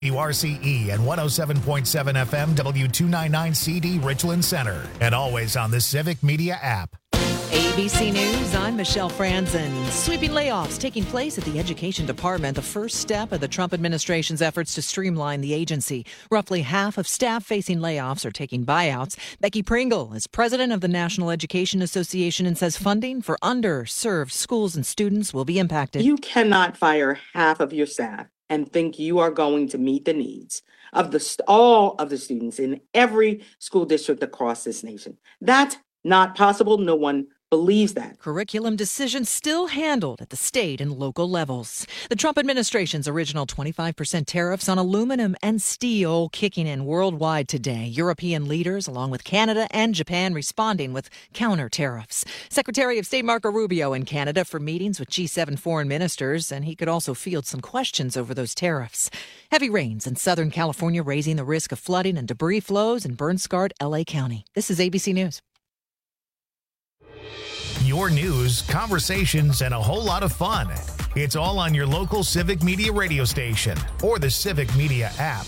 WRCE and 107.7 FM W299CD Richland Center. And always on the Civic Media app. ABC News, I'm Michelle Franzen. Sweeping layoffs taking place at the Education Department, the first step of the Trump administration's efforts to streamline the agency. Roughly half of staff facing layoffs are taking buyouts. Becky Pringle is president of the National Education Association and says funding for underserved schools and students will be impacted. You cannot fire half of your staff and think you are going to meet the needs of all of the students in every school district across this nation. That's not possible. No one believes that. Curriculum decisions still handled at the state and local levels. The Trump administration's original 25% tariffs on aluminum and steel kicking in worldwide today. European leaders, along with Canada and Japan, responding with counter tariffs. Secretary of State Marco Rubio in Canada for meetings with G7 foreign ministers, and he could also field some questions over those tariffs. Heavy rains in Southern California raising the risk of flooding and debris flows in burn-scarred L.A. County. This is ABC News. Your news, conversations, and a whole lot of fun. It's all on your local Civic Media radio station or the Civic Media app.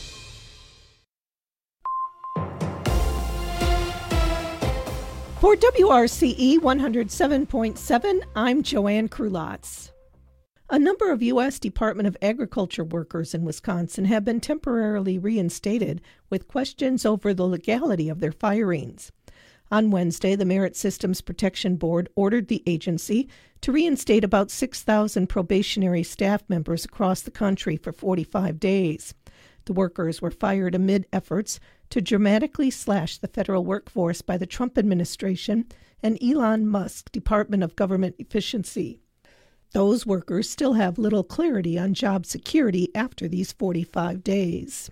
For WRCE 107.7, I'm Joanne Krulotz. A number of U.S. Department of Agriculture workers in Wisconsin have been temporarily reinstated with questions over the legality of their firings. On Wednesday, the Merit Systems Protection Board ordered the agency to reinstate about 6,000 probationary staff members across the country for 45 days. The workers were fired amid efforts to dramatically slash the federal workforce by the Trump administration and Elon Musk's Department of Government Efficiency. Those workers still have little clarity on job security after these 45 days.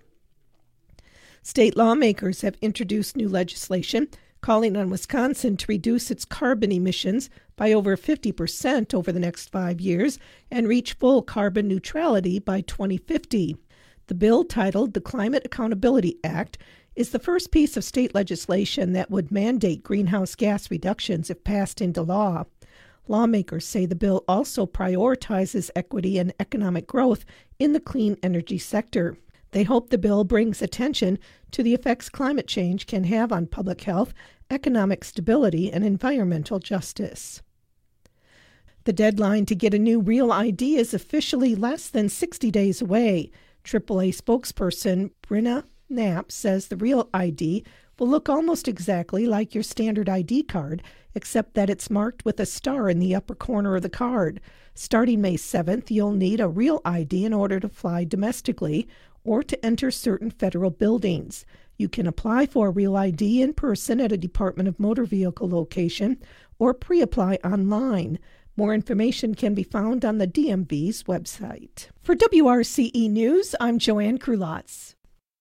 State lawmakers have introduced new legislation calling on Wisconsin to reduce its carbon emissions by over 50% over the next 5 years and reach full carbon neutrality by 2050. The bill, titled the Climate Accountability Act, is the first piece of state legislation that would mandate greenhouse gas reductions if passed into law. Lawmakers say the bill also prioritizes equity and economic growth in the clean energy sector. They hope the bill brings attention to the effects climate change can have on public health, economic stability, and environmental justice. The deadline to get a new Real ID is officially less than 60 days away. AAA spokesperson Brenna Knapp says the Real ID will look almost exactly like your standard ID card, except that it's marked with a star in the upper corner of the card. Starting May 7th, you'll need a Real ID in order to fly domestically or to enter certain federal buildings. You can apply for a Real ID in person at a Department of Motor Vehicle location or pre-apply online. More information can be found on the DMV's website. For WRCE News, I'm Joanne Krulotz.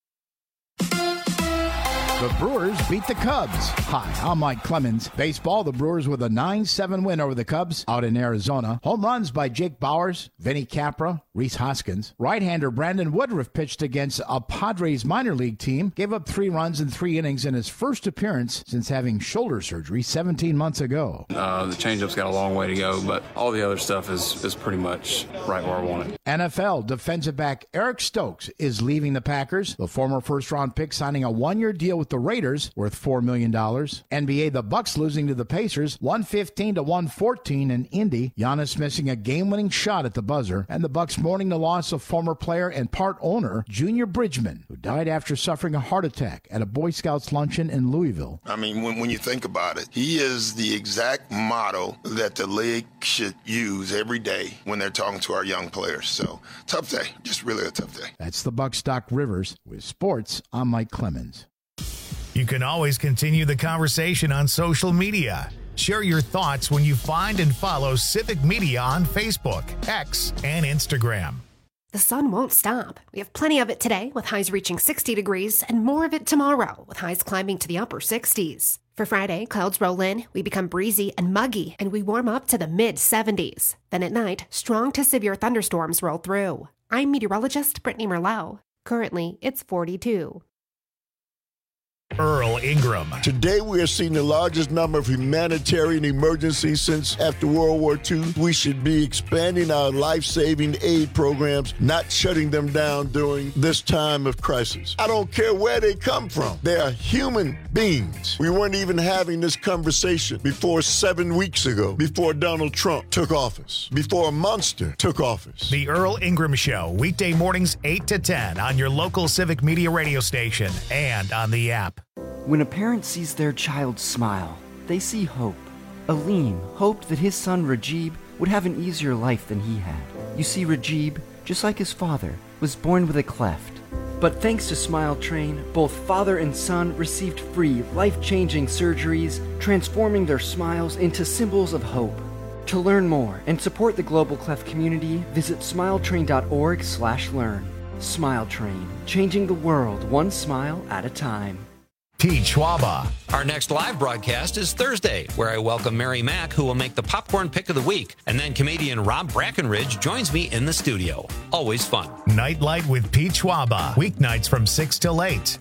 The Brewers beat the Cubs. Hi, I'm Mike Clemens. Baseball, the Brewers with a 9-7 win over the Cubs out in Arizona. Home runs by Jake Bauers, Vinny Capra, Rhys Hoskins. Right-hander Brandon Woodruff pitched against a Padres minor league team, gave up 3 runs in 3 innings in his first appearance since having shoulder surgery 17 months ago. The changeup's got a long way to go, but all the other stuff is pretty much right where I want it. NFL defensive back Eric Stokes is leaving the Packers. The former first-round pick signing a 1-year deal with the Raiders, worth $4 million. NBA, the Bucks losing to the Pacers, 115-114 in Indy. Giannis missing a game-winning shot at the buzzer, and the Bucks mourning the loss of former player and part owner Junior Bridgman, who died after suffering a heart attack at a Boy Scouts luncheon in Louisville. I mean, when you think about it, he is the exact model that the league should use every day when they're talking to our young players. So, tough day, just really a tough day. That's the Bucks Doc Rivers. With sports, I'm Mike Clemens. You can always continue the conversation on social media. Share your thoughts when you find and follow Civic Media on Facebook, X, and Instagram. The sun won't stop. We have plenty of it today, with highs reaching 60 degrees, and more of it tomorrow, with highs climbing to the upper 60s. For Friday, clouds roll in, we become breezy and muggy, and we warm up to the mid-70s. Then at night, strong to severe thunderstorms roll through. I'm meteorologist Brittany Merlot. Currently, it's 42. Earl Ingram. Today we are seeing the largest number of humanitarian emergencies since after World War II. We should be expanding our life-saving aid programs, not shutting them down during this time of crisis. I don't care where they come from. They are human beings. We weren't even having this conversation before 7 weeks ago, before Donald Trump took office, before a monster took office. The Earl Ingram Show, weekday mornings 8 to 10 on your local Civic Media radio station and on the app. When a parent sees their child smile, they see hope. Aleem hoped that his son Rajib would have an easier life than he had. You see, Rajib, just like his father, was born with a cleft. But thanks to Smile Train, both father and son received free, life-changing surgeries, transforming their smiles into symbols of hope. To learn more and support the Global Cleft community, visit smiletrain.org/learn. Smile Train, changing the world one smile at a time. Pete Schwaba. Our next live broadcast is Thursday, where I welcome Mary Mack, who will make the popcorn pick of the week. And then comedian Rob Brackenridge joins me in the studio. Always fun. Nightlight with Pete Schwaba. Weeknights from 6 till 8.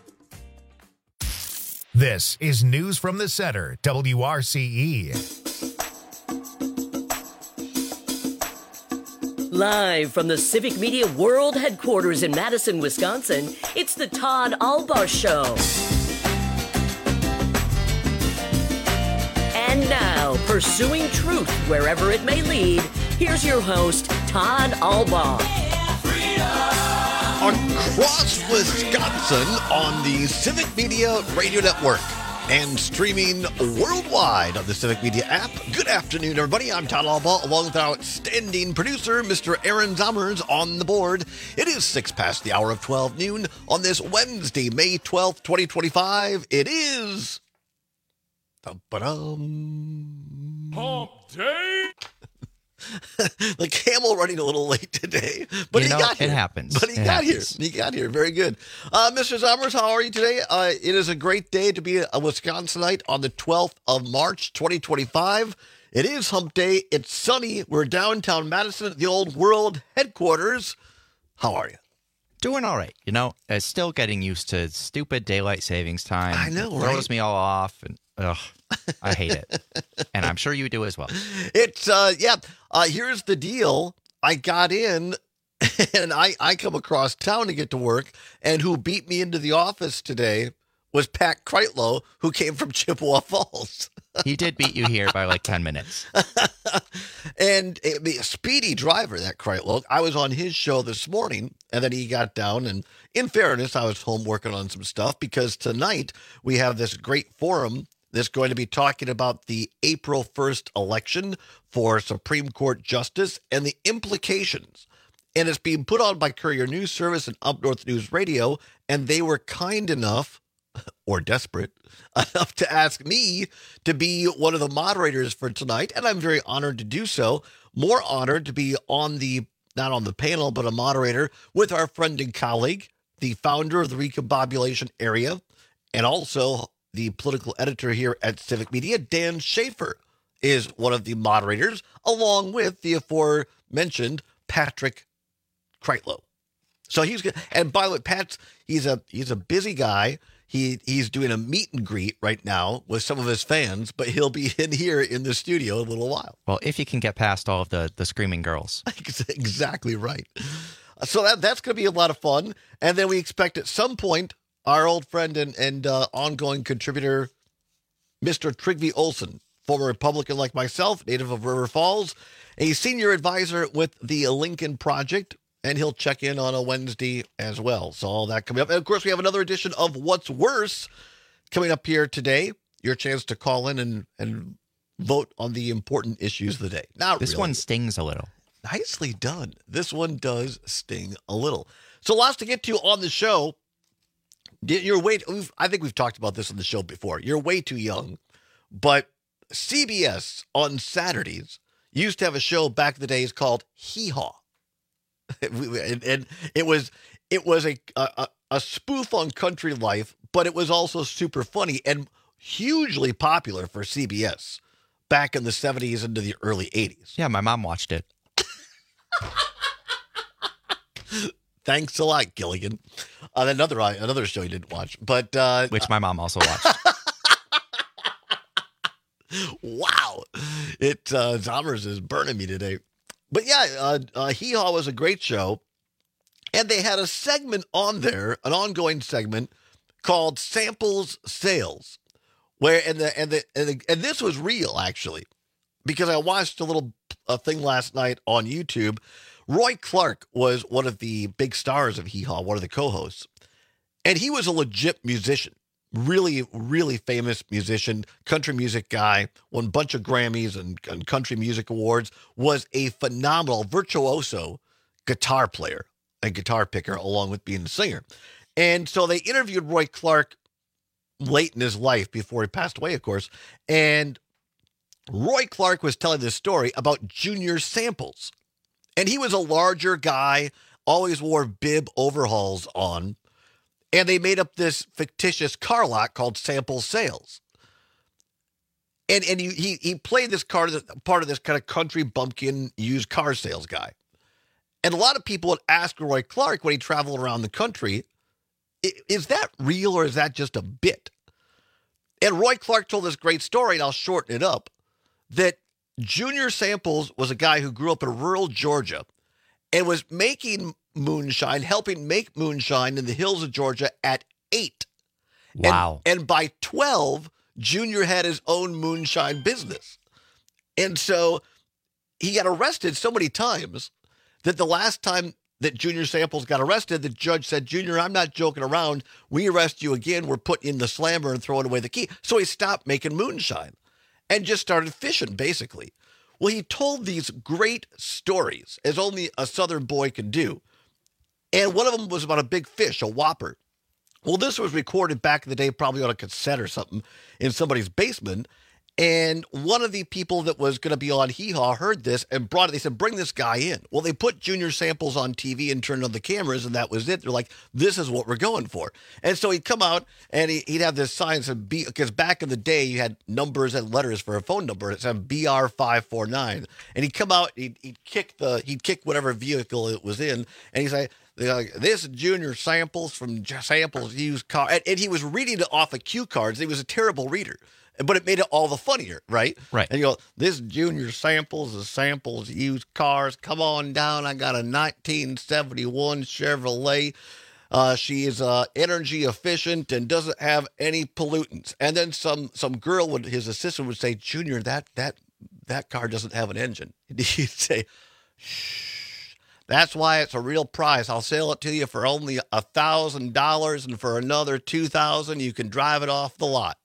This is News from the Center, WRCE. Live from the Civic Media World Headquarters in Madison, Wisconsin, it's the Todd Albaugh Show. And now, pursuing truth wherever it may lead, here's your host, Todd Albaugh. Across Wisconsin on the Civic Media Radio Network and streaming worldwide on the Civic Media app. Good afternoon, everybody. I'm Todd Albaugh, along with our outstanding producer, Mr. Aaron Zommers, on the board. It is 6 past the hour of 12 noon on this Wednesday, May 12th, 2025. It is... Hump Day! The camel running a little late today, but he got here. It happens. But he got here. He got here. Very good. Mr. Zommers, how are you today? It is a great day to be a Wisconsinite on the 12th of March, 2025. It is Hump Day. It's sunny. We're downtown Madison at the old World Headquarters. How are you? Doing all right. Still getting used to stupid daylight savings time. I know, right? It throws me all off, and I hate it. And I'm sure you do as well. It's, here's the deal. I got in, and I come across town to get to work, and who beat me into the office today was Pat Kreitlow, who came from Chippewa Falls. He did beat you here by like 10 minutes. And a speedy driver, that Kreitlow. I was on his show this morning, and then he got down. And in fairness, I was home working on some stuff because tonight we have this great forum that's going to be talking about the April 1st election for Supreme Court Justice and the implications. And it's being put on by Courier News Service and Up North News Radio, and they were kind enough, or desperate enough, to ask me to be one of the moderators for tonight, and I'm very honored to do so. More honored to be not on the panel, but a moderator with our friend and colleague, the founder of the Recombobulation Area, and also the political editor here at Civic Media. Dan Schaefer is one of the moderators, along with the aforementioned Patrick Kreitlow. So he's good. And by the way, Pat's he's a busy guy. He's doing a meet and greet right now with some of his fans, but he'll be in here in the studio in a little while. Well, if you can get past all of the screaming girls. Exactly right. So that's going to be a lot of fun. And then we expect at some point our old friend and ongoing contributor, Mr. Trygve Olsen, former Republican like myself, native of River Falls, a senior advisor with the Lincoln Project, and he'll check in on a Wednesday as well. So all that coming up. And of course, we have another edition of What's Worse coming up here today. Your chance to call in and vote on the important issues of the day. This one stings a little. Nicely done. This one does sting a little. So lots to get to on the show. I think we've talked about this on the show before. You're way too young, but CBS on Saturdays used to have a show back in the days called Hee Haw. And it was a spoof on country life, but it was also super funny and hugely popular for CBS back in the 70s into the early 80s. Yeah, my mom watched it. Thanks a lot, Gilligan. Another show you didn't watch, but which my mom also watched. Wow, Zommers is burning me today. But yeah, Hee Haw was a great show, and they had a segment on there, an ongoing segment called Samples Sales, where and this was real actually, because I watched a little thing last night on YouTube. Roy Clark was one of the big stars of Hee Haw, one of the co-hosts, and he was a legit musician. Really, really famous musician, country music guy, won a bunch of Grammys and country music awards, was a phenomenal virtuoso guitar player and guitar picker, along with being a singer. And so they interviewed Roy Clark late in his life before he passed away, of course. And Roy Clark was telling this story about Junior Samples. And he was a larger guy, always wore bib overalls on. And they made up this fictitious car lot called Sample Sales. And he played this part of this kind of country bumpkin used car sales guy. And a lot of people would ask Roy Clark when he traveled around the country, is that real or is that just a bit? And Roy Clark told this great story, and I'll shorten it up, that Junior Samples was a guy who grew up in rural Georgia and was making moonshine, helping make moonshine in the hills of Georgia at 8. Wow. And by 12, Junior had his own moonshine business. And so he got arrested so many times that the last time that Junior Samples got arrested, the judge said, Junior, I'm not joking around. We arrest you again. We're putting in the slammer and throwing away the key. So he stopped making moonshine and just started fishing, basically. Well, he told these great stories, as only a Southern boy could do. And one of them was about a big fish, a whopper. Well, this was recorded back in the day, probably on a cassette or something, in somebody's basement. And one of the people that was going to be on Hee Haw heard this and brought it. They said, bring this guy in. Well, they put Junior Samples on TV and turned on the cameras, and that was it. They're like, this is what we're going for. And so he'd come out, and he'd have this sign that said, because back in the day, you had numbers and letters for a phone number. It said BR549. And he'd come out, he'd kick whatever vehicle it was in, and he'd say, this is Junior Samples from Samples Used Car. And he was reading it off of cue cards. He was a terrible reader. But it made it all the funnier, right? Right. And you go, this Junior Samples is Samples Used Cars. Come on down. I got a 1971 Chevrolet. She is energy efficient and doesn't have any pollutants. And then some girl his assistant would say, Junior, that car doesn't have an engine. He'd say, shh, that's why it's a real price. I'll sell it to you for only $1,000, and for another $2,000, you can drive it off the lot.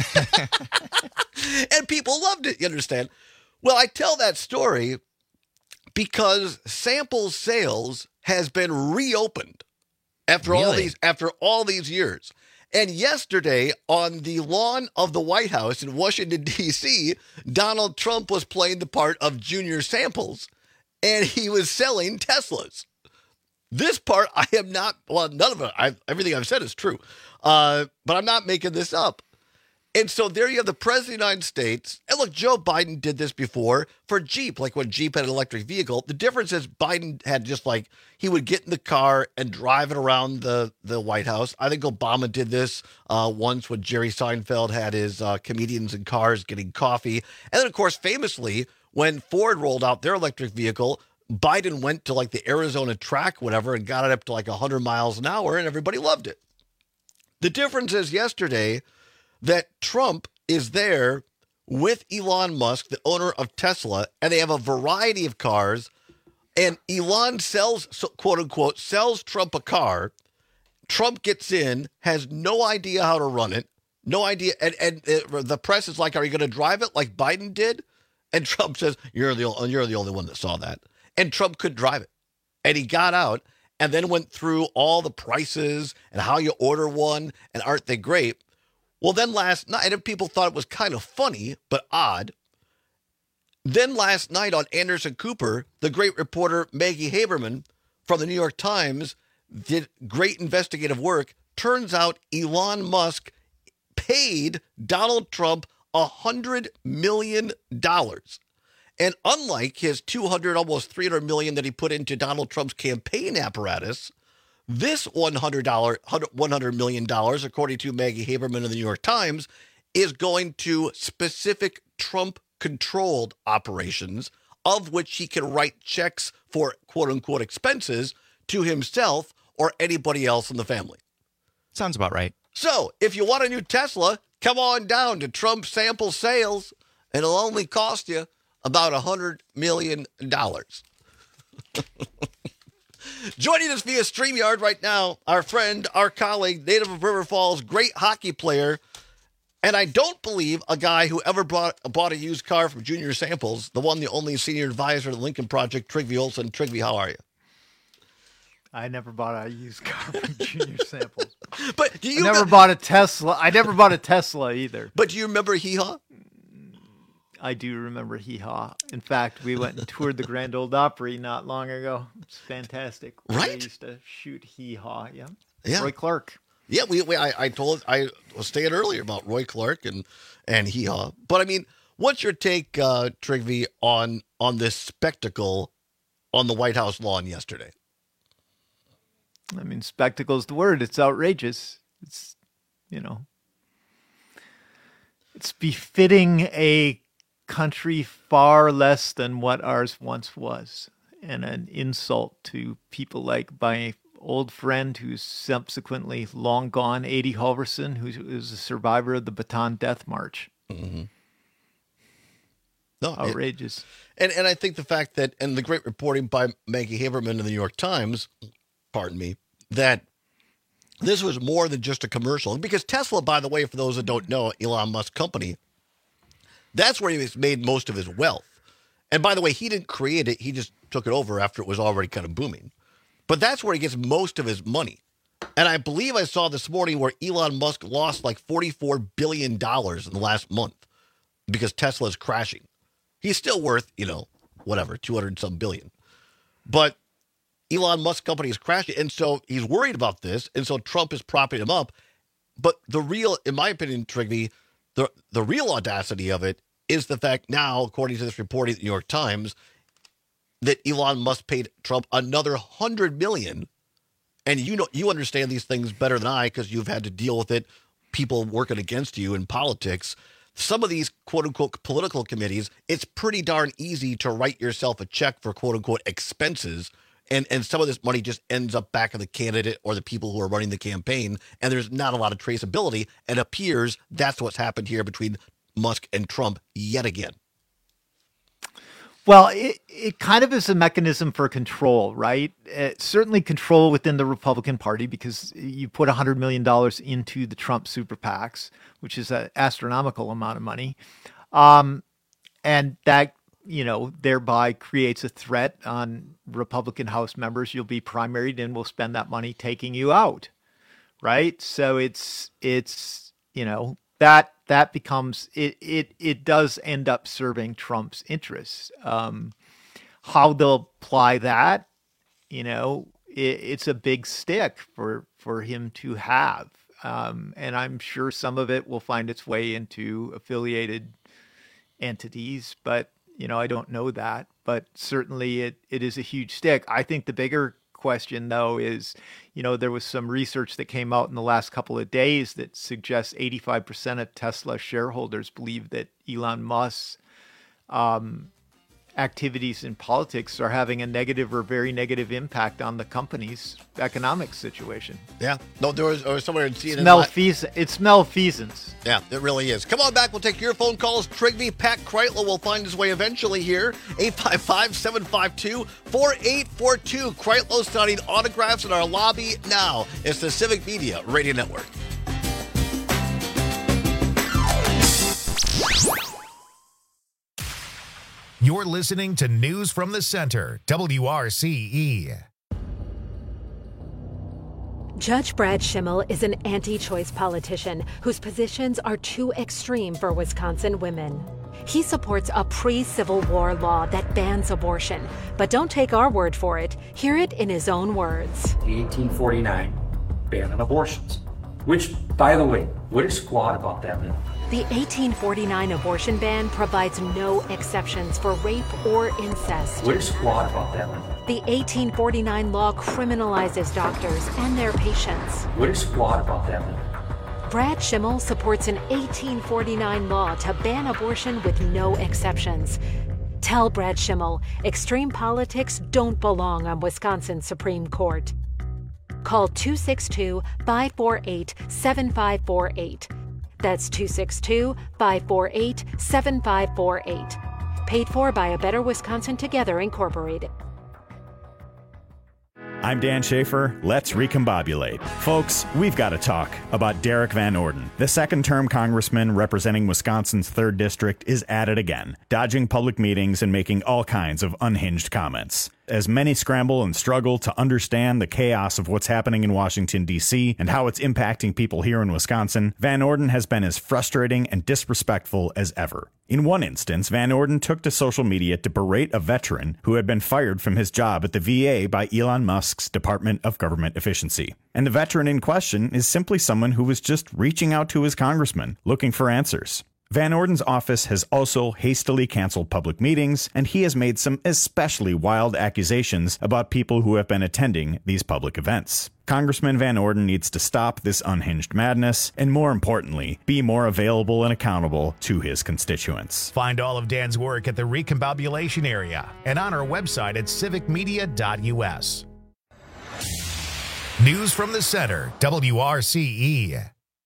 And people loved it, you understand? Well, I tell that story because Sample Sales has been reopened after all these years. And yesterday, on the lawn of the White House in Washington, D.C., Donald Trump was playing the part of Junior Samples, and he was selling Teslas. This part, I am not, well, none of it, everything I've said is true, but I'm not making this up. And so there you have the President of the United States. And look, Joe Biden did this before for Jeep, like when Jeep had an electric vehicle. The difference is Biden had just like, he would get in the car and drive it around the White House. I think Obama did this once when Jerry Seinfeld had his comedians in cars getting coffee. And then, of course, famously, when Ford rolled out their electric vehicle, Biden went to like the Arizona track, whatever, and got it up to like 100 miles an hour, and everybody loved it. The difference is yesterday that Trump is there with Elon Musk, the owner of Tesla, and they have a variety of cars. And Elon sells, quote unquote, sells Trump a car. Trump gets in, has no idea how to run it, no idea. And the press is like, are you going to drive it like Biden did? And Trump says, you're the only one that saw that. And Trump could drive it. And he got out and then went through all the prices and how you order one and aren't they great? Well, then last night, and people thought it was kind of funny, but odd. Then last night on Anderson Cooper, the great reporter Maggie Haberman from the New York Times did great investigative work. Turns out Elon Musk paid Donald Trump $100 million. And unlike his $200, almost $300 million that he put into Donald Trump's campaign apparatus, This $100 million, according to Maggie Haberman of the New York Times, is going to specific Trump-controlled operations, of which he can write checks for quote-unquote expenses to himself or anybody else in the family. Sounds about right. So, if you want a new Tesla, come on down to Trump Sample Sales, and it'll only cost you about $100 million. Joining us via StreamYard right now, our friend, our colleague, native of River Falls, great hockey player, and I don't believe a guy who ever bought a used car from Junior Samples, the one, the only senior advisor of the Lincoln Project, Trygve Olsen. Trygve, how are you? I never bought a used car from Junior Samples. But I never bought a Tesla. I never bought a Tesla either. But do you remember Hee Haw? I do remember Hee Haw. In fact, we went and toured the Grand Ole Opry not long ago. It's fantastic. Right? They used to shoot Hee Haw. Yeah. Yeah. Roy Clark. Yeah, I was saying earlier about Roy Clark and Hee Haw. But I mean, what's your take, Trygve, on this spectacle on the White House lawn yesterday? I mean, spectacle's the word. It's outrageous. It's, it's befitting a country far less than what ours once was, and an insult to people like my old friend who's subsequently long gone, Adi Halverson, who is a survivor of the Bataan Death March. Mm-hmm. No, outrageous. And I think the fact that, and the great reporting by Maggie Haberman in the New York Times, pardon me, that this was more than just a commercial. Because Tesla, by the way, for those that don't know, Elon Musk's company, that's where he's made most of his wealth. And by the way, he didn't create it. He just took it over after it was already kind of booming. But that's where he gets most of his money. And I believe I saw this morning where Elon Musk lost like $44 billion in the last month because Tesla is crashing. He's still worth, 200-some billion. But Elon Musk's company is crashing, and so he's worried about this, and so Trump is propping him up. But the real, in my opinion, Trygve, the real audacity of it is the fact now, according to this reporting at the New York Times, that Elon Musk paid Trump another $100 million. And you understand these things better than I because you've had to deal with it, people working against you in politics. Some of these quote-unquote political committees, it's pretty darn easy to write yourself a check for quote-unquote expenses. And some of this money just ends up back of the candidate or the people who are running the campaign. And there's not a lot of traceability. And it appears that's what's happened here between Musk and Trump yet again. Well, it kind of is a mechanism for control, right? Certainly control within the Republican Party, because you put $100 million into the Trump super PACs, which is an astronomical amount of money. And that, thereby creates a threat on Republican House members. You'll be primaried and we'll spend that money taking you out, right? So it's that becomes, it does end up serving Trump's interests. How they'll apply that, it's a big stick for him to have. And I'm sure some of it will find its way into affiliated entities, but, I don't know that. But certainly it is a huge stick. I think the bigger question, though, is, there was some research that came out in the last couple of days that suggests 85% of Tesla shareholders believe that Elon Musk's activities in politics are having a negative or very negative impact on the company's economic situation. Yeah. No, there was somewhere in CNN. It's malfeasance. Yeah, it really is. Come on back. We'll take your phone calls. Trygve, Pat Kreitler will find his way eventually here. 855-752-4842. Kreitler signing autographs in our lobby now. It's the Civic Media Radio Network. You're listening to News from the Center, WRCE. Judge Brad Schimmel is an anti-choice politician whose positions are too extreme for Wisconsin women. He supports a pre-Civil War law that bans abortion, but don't take our word for it. Hear it in his own words. The 1849 ban on abortions, which, by the way, what is squat about that? The 1849 abortion ban provides no exceptions for rape or incest. What is flawed about that one? The 1849 law criminalizes doctors and their patients. What is flawed about that one? Brad Schimmel supports an 1849 law to ban abortion with no exceptions. Tell Brad Schimmel extreme politics don't belong on Wisconsin's Supreme Court. Call 262-548-7548. That's 262-548-7548. Paid for by A Better Wisconsin Together, Incorporated. I'm Dan Schaefer. Let's recombobulate. Folks, we've got to talk about Derek Van Orden. The second-term congressman representing Wisconsin's 3rd District is at it again, dodging public meetings and making all kinds of unhinged comments. As many scramble and struggle to understand the chaos of what's happening in Washington, D.C., and how it's impacting people here in Wisconsin, Van Orden has been as frustrating and disrespectful as ever. In one instance, Van Orden took to social media to berate a veteran who had been fired from his job at the VA by Elon Musk's Department of Government Efficiency. And the veteran in question is simply someone who was just reaching out to his congressman, looking for answers. Van Orden's office has also hastily canceled public meetings, and he has made some especially wild accusations about people who have been attending these public events. Congressman Van Orden needs to stop this unhinged madness, and more importantly, be more available and accountable to his constituents. Find all of Dan's work at the Recombobulation Area and on our website at civicmedia.us. News from the Center, WRCE.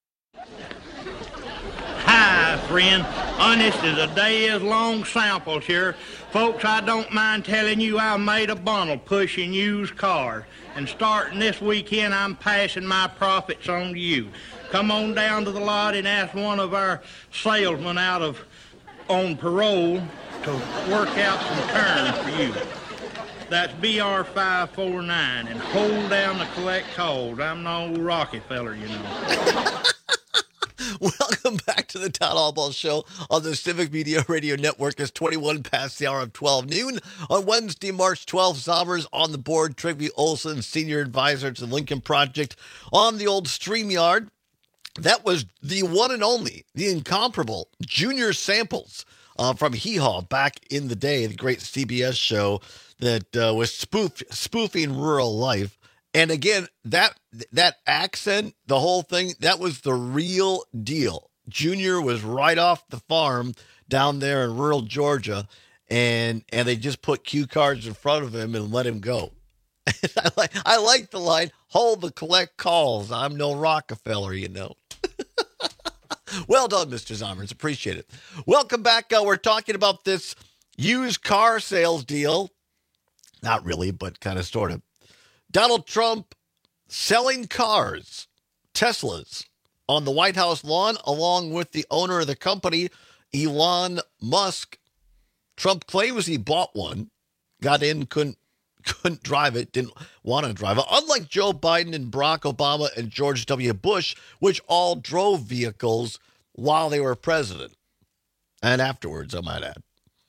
Hi, friend. Honest as a day is long samples here. Folks, I don't mind telling you I made a bundle pushing used cars. And starting this weekend, I'm passing my profits on to you. Come on down to the lot and ask one of our salesmen on parole to work out some terms for you. That's BR549, and hold down the collect calls. I'm no Rockefeller, you know. Welcome back to the Todd Albaugh Show on the Civic Media Radio Network. It's 21 past the hour of 12 noon on Wednesday, March 12th. Zommers on the board. Trygve Olson, Senior Advisor to the Lincoln Project on the old StreamYard. That was the one and only, the incomparable Junior Samples from Hee Haw back in the day, the great CBS show that was spoofing rural life. And again, that accent, the whole thing, that was the real deal. Junior was right off the farm down there in rural Georgia, and they just put cue cards in front of him and let him go. I like the line, hold the collect calls. I'm no Rockefeller, you know. Well done, Mr. Zommers. Appreciate it. Welcome back. We're talking about this used car sales deal. Not really, but kind of sort of. Donald Trump selling cars, Teslas, on the White House lawn, along with the owner of the company, Elon Musk. Trump claims he bought one, got in, couldn't drive it, didn't want to drive it. Unlike Joe Biden and Barack Obama and George W. Bush, which all drove vehicles while they were president. And afterwards, I might add.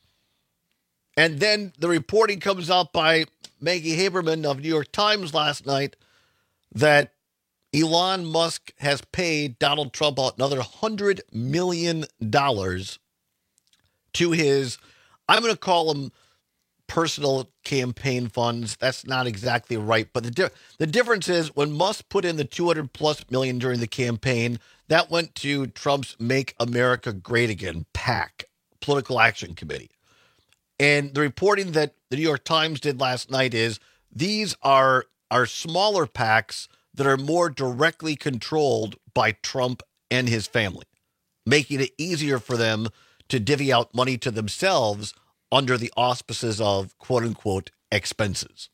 And then the reporting comes out by Maggie Haberman of New York Times last night that Elon Musk has paid Donald Trump another $100 million to his, I'm going to call them personal campaign funds. That's not exactly right. But the difference is when Musk put in the $200+ million during the campaign, that went to Trump's Make America Great Again, PAC, Political Action Committee. And the reporting that the New York Times did last night is these are smaller PACs that are more directly controlled by Trump and his family, making it easier for them to divvy out money to themselves under the auspices of quote-unquote expenses.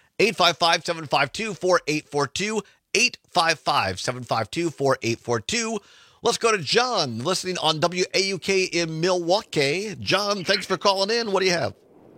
855-752-4842, 855-752-4842. Let's go to John, listening on WAUK in Milwaukee. John, thanks for calling in. What do you have?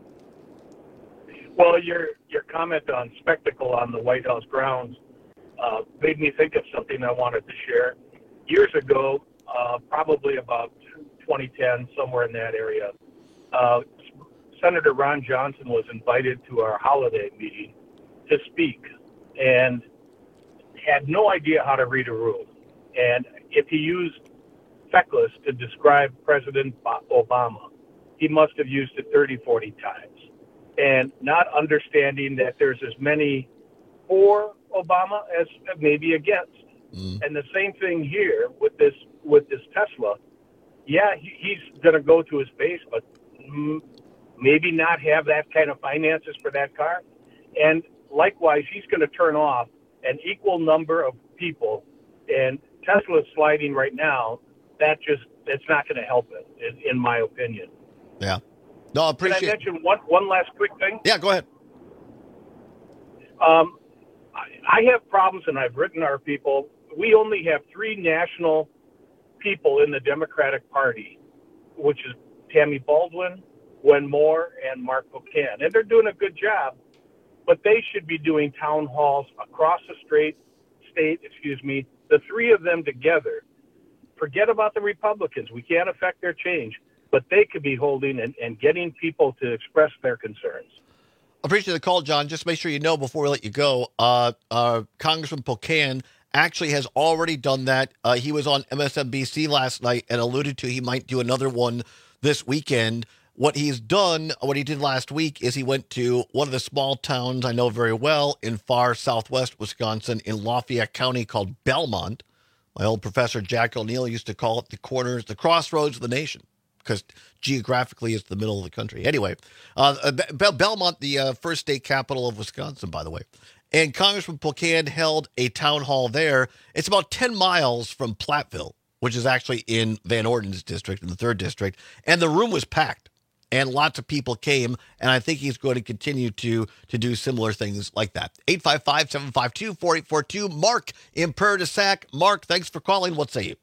Well, your comment on spectacle on the White House grounds made me think of something I wanted to share. Years ago, probably about 2010, somewhere in that area, Senator Ron Johnson was invited to our holiday meeting to speak and had no idea how to read a room. And if he used feckless to describe President Obama. He must have used it 30, 40 times. And not understanding that there's as many for Obama as maybe against. And the same thing here with this Tesla. Yeah, he's going to go to his base, but maybe not have that kind of finances for that car. And likewise, he's going to turn off an equal number of people. And Tesla's sliding right now. It's not going to help it, in my opinion. Yeah. No, I appreciate it. Can I mention one last quick thing? Yeah, go ahead. I have problems, and I've written our people. We only have 3 national people in the Democratic Party, which is Tammy Baldwin, Gwen Moore, and Mark Buchanan. And they're doing a good job, but they should be doing town halls across the state, the 3 of them together. Forget about the Republicans. We can't affect their change, but they could be holding and getting people to express their concerns. Appreciate the call, John. Just make sure you know before we let you go, Congressman Buchanan actually has already done that. He was on MSNBC last night and alluded to he might do another one this weekend. What he did last week is he went to one of the small towns I know very well in far southwest Wisconsin in Lafayette County called Belmont. My old professor Jack O'Neill used to call it the crossroads of the nation, because geographically it's the middle of the country. Anyway, Belmont, the first state capital of Wisconsin, by the way. And Congressman Buchanan held a town hall there. It's about 10 miles from Platteville, which is actually in Van Orden's district, in the 3rd district. And the room was packed, and lots of people came. And I think he's going to continue to do similar things like that. 855-752-4842. Mark in Prairie du Sac. Mark, thanks for calling. What say you?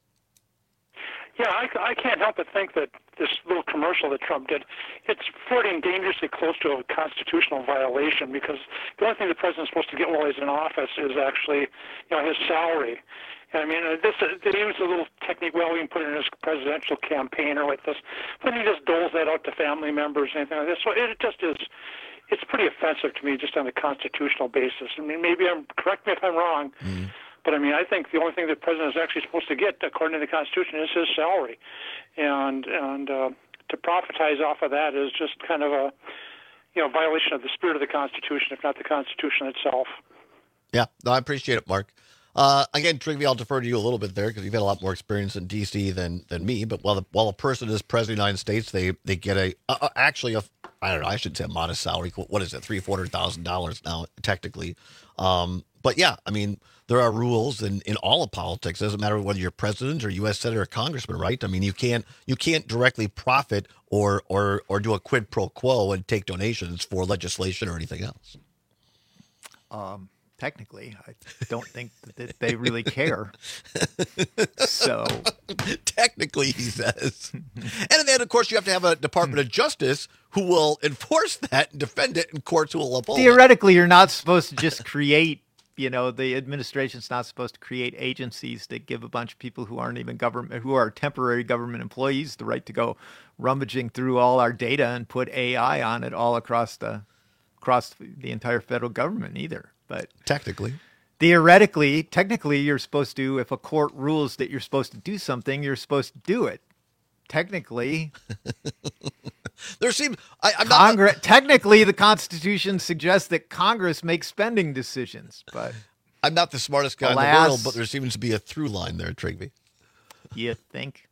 Yeah, I can't help but think that this little commercial that Trump did, it's flirting dangerously close to a constitutional violation, because the only thing the president's supposed to get while he's in office is actually, his salary. And I mean, they use a little technique, well, we can put it in his presidential campaign or like this, but he just doles that out to family members and anything like this. So it just is, it's pretty offensive to me just on a constitutional basis. I mean, correct me if I'm wrong, but I mean, I think the only thing the president is actually supposed to get, according to the Constitution, is his salary, and to profitize off of that is just kind of a violation of the spirit of the Constitution, if not the Constitution itself. Yeah, no, I appreciate it, Mark. Again, Trigby, I'll defer to you a little bit there because you've had a lot more experience in D.C. than me. But while a person is president of the United States, they get I don't know, I should say a modest salary. What is it, $300,000-$400,000 now, technically? But yeah, I mean, there are rules in all of politics. It doesn't matter whether you're president or U.S. senator or congressman, right? I mean, you can't directly profit or do a quid pro quo and take donations for legislation or anything else. Technically, I don't think that they really care. So technically, he says. And then, of course, you have to have a Department of Justice who will enforce that and defend it, and courts who will uphold it. Theoretically, you're not supposed to just create, the administration's not supposed to create agencies that give a bunch of people who aren't even government, who are temporary government employees, the right to go rummaging through all our data and put AI on it all across the entire federal government either. But technically, you're supposed to, if a court rules that you're supposed to do something, you're supposed to do it. Technically, technically, the Constitution suggests that Congress makes spending decisions. But I'm not the smartest guy in the world, but there seems to be a through line there, Trigby. You think?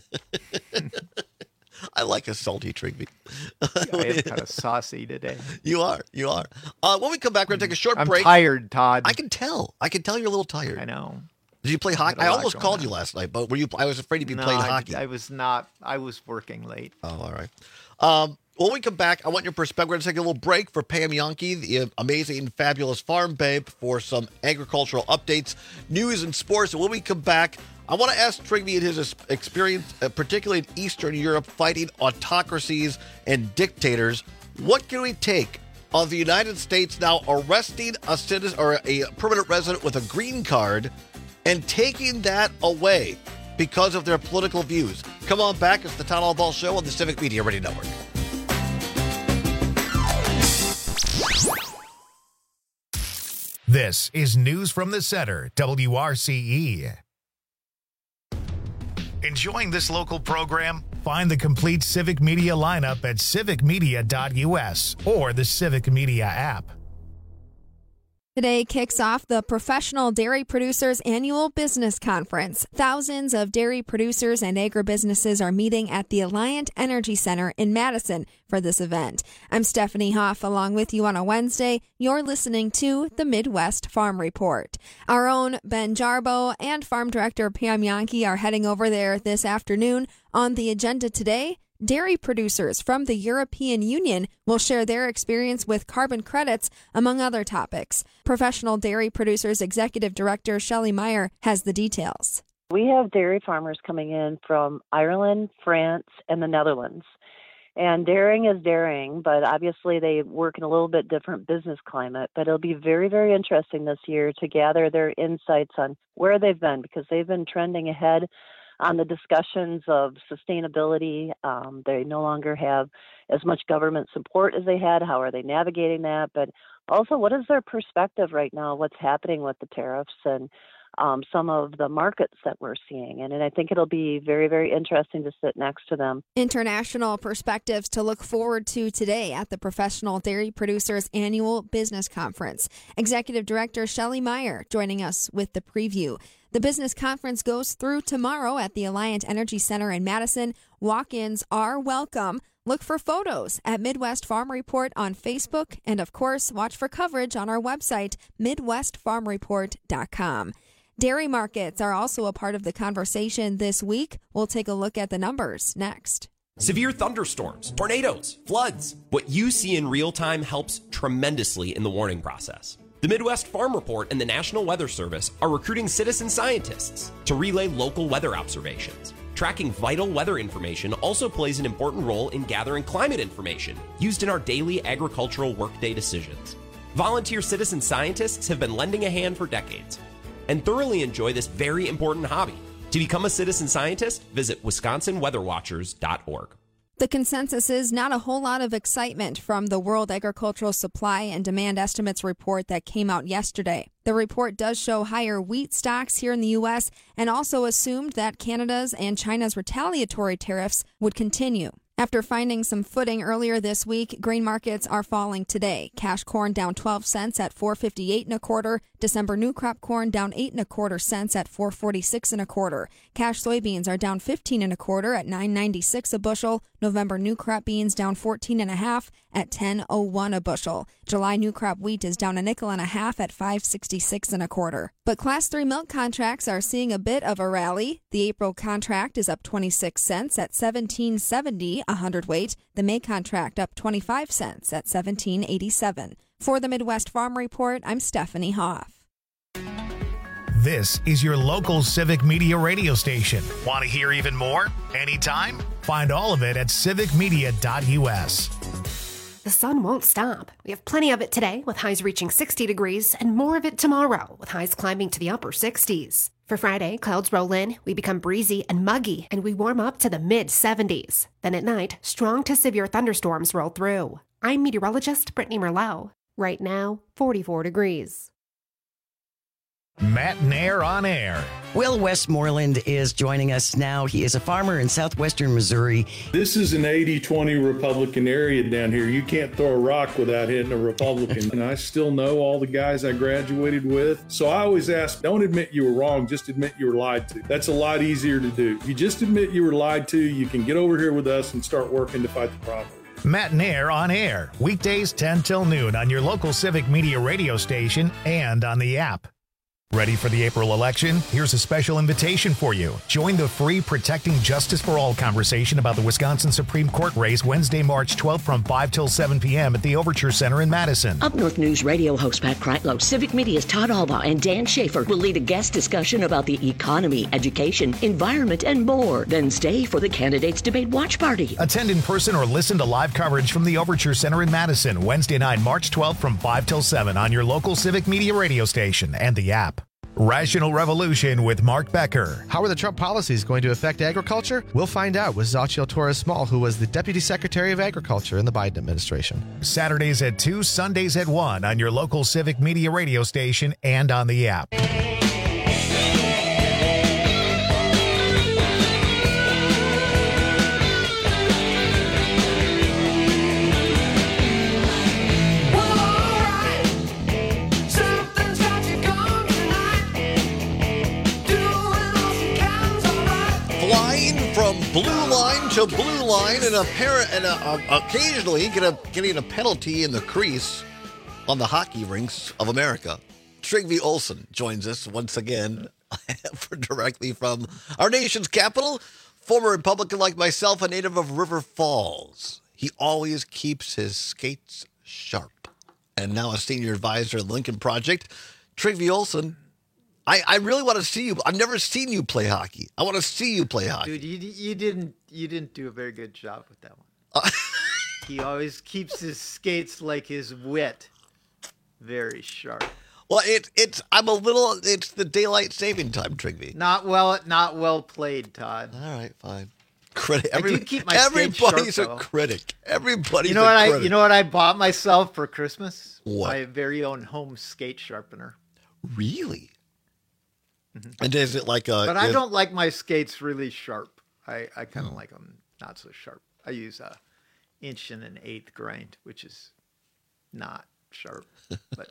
I like a salty Trigby. I am kind of saucy today. You are. When we come back, we're going to take a short I'm break. I'm tired, Todd. I can tell you're a little tired. I know. Did you play hockey? I almost called you last night, but I was afraid you'd be playing hockey. I was not. I was working late. Oh, all right. When we come back, I want your perspective. We're going to take a little break for Pam Yankee, the amazing, fabulous farm babe, for some agricultural updates, news, and sports. And when we come back, I want to ask Trigby and his experience, particularly in Eastern Europe, fighting autocracies and dictators. What can we take of the United States now arresting a citizen or a permanent resident with a green card and taking that away because of their political views? Come on back. It's the Town Hall Ball Show on the Civic Media Radio Network. This is News from the Center, WRCE. Enjoying this local program? Find the complete Civic Media lineup at civicmedia.us or the Civic Media app. Today kicks off the Professional Dairy Producers Annual Business Conference. Thousands of dairy producers and agribusinesses are meeting at the Alliant Energy Center in Madison for this event. I'm Stephanie Hoff, along with you on a Wednesday. You're listening to the Midwest Farm Report. Our own Ben Jarbo and Farm Director Pam Yankee are heading over there this afternoon. On the agenda today, dairy producers from the European Union will share their experience with carbon credits, among other topics. Professional Dairy Producers Executive Director Shelley Meyer has the details. We have dairy farmers coming in from Ireland, France, and the Netherlands. And dairying is dairying, but obviously they work in a little bit different business climate. But it'll be very, very interesting this year to gather their insights on where they've been, because they've been trending ahead on the discussions of sustainability. They no longer have as much government support as they had. How are they navigating that? But also, what is their perspective right now? What's happening with the tariffs and some of the markets that we're seeing? And I think it'll be very, very interesting to sit next to them. International perspectives to look forward to today at the Professional Dairy Producers Annual Business Conference. Executive Director Shelley Meyer joining us with the preview. The business conference goes through tomorrow at the Alliant Energy Center in Madison. Walk-ins are welcome. Look for photos at Midwest Farm Report on Facebook, and of course, watch for coverage on our website, MidwestFarmReport.com. Dairy markets are also a part of the conversation this week. We'll take a look at the numbers next. Severe thunderstorms, tornadoes, floods. What you see in real time helps tremendously in the warning process. The Midwest Farm Report and the National Weather Service are recruiting citizen scientists to relay local weather observations. Tracking vital weather information also plays an important role in gathering climate information used in our daily agricultural workday decisions. Volunteer citizen scientists have been lending a hand for decades and thoroughly enjoy this very important hobby. To become a citizen scientist, visit WisconsinWeatherWatchers.org. The consensus is not a whole lot of excitement from the World Agricultural Supply and Demand Estimates report that came out yesterday. The report does show higher wheat stocks here in the U.S. and also assumed that Canada's and China's retaliatory tariffs would continue. After finding some footing earlier this week, grain markets are falling today. Cash corn down 12 cents at $4.58 1/4. December new crop corn down 8 1/4 cents at $4.46 1/4. Cash soybeans are down 15 1/4 at $9.96 a bushel. November new crop beans down 14 1/2 at $10.01 a bushel. July new crop wheat is down a nickel and a half at $5.66 1/4. But Class 3 milk contracts are seeing a bit of a rally. The April contract is up 26 cents at $17.70 a hundredweight. The May contract up 25 cents at $17.87. For the Midwest Farm Report, I'm Stephanie Hoff. This is your local Civic Media radio station. Want to hear even more? Anytime? Find all of it at civicmedia.us. The sun won't stop. We have plenty of it today, with highs reaching 60 degrees, and more of it tomorrow, with highs climbing to the upper 60s. For Friday, clouds roll in, we become breezy and muggy, and we warm up to the mid-70s. Then at night, strong to severe thunderstorms roll through. I'm meteorologist Brittany Merlot. Right now, 44 degrees. Matt Nair on air. Will Westmoreland is joining us now. He is a farmer in southwestern Missouri. This is an 80-20 Republican area down here. You can't throw a rock without hitting a Republican. And I still know all the guys I graduated with. So I always ask, don't admit you were wrong, just admit you were lied to. That's a lot easier to do. If you just admit you were lied to, you can get over here with us and start working to fight the problem. Matt Nair on air. Weekdays 10 till noon on your local Civic Media radio station and on the app. Ready for the April election? Here's a special invitation for you. Join the free Protecting Justice for All conversation about the Wisconsin Supreme Court race Wednesday, March 12th from 5 till 7 p.m. at the Overture Center in Madison. Up North News radio host Pat Kreitlow, Civic Media's Todd Albaugh, and Dan Schaefer will lead a guest discussion about the economy, education, environment, and more. Then stay for the Candidates Debate Watch Party. Attend in person or listen to live coverage from the Overture Center in Madison, Wednesday night, March 12th from 5 till 7 on your local Civic Media radio station and the app. Rational Revolution with Mark Becker. How are the Trump policies going to affect agriculture? We'll find out with Xochitl Torres-Small, who was the Deputy Secretary of Agriculture in the Biden administration. Saturdays at 2, Sundays at 1 on your local Civic Media radio station and on the app. flying from blue line to blue line and occasionally getting a penalty in the crease on the hockey rinks of America. Trygve Olsen joins us once again directly from our nation's capital. Former Republican like myself, a native of River Falls. He always keeps his skates sharp. And now a senior advisor at Lincoln Project. Trygve Olsen, I really want to see you. I've never seen you play hockey. I want to see you play hockey. Dude, you didn't do a very good job with that one. He always keeps his skates like his wit very sharp. Well, it's the daylight saving time, Trygve. Not well played, Todd. All right, fine. Critic. I do keep my everybody's sharp, a critic. Everybody's you know a what critic. You know what I bought myself for Christmas? What? My very own home skate sharpener. Really? Mm-hmm. And is it like a? But I don't like my skates really sharp. I kind of like them not so sharp. I use a 1.125" grind, which is not sharp. But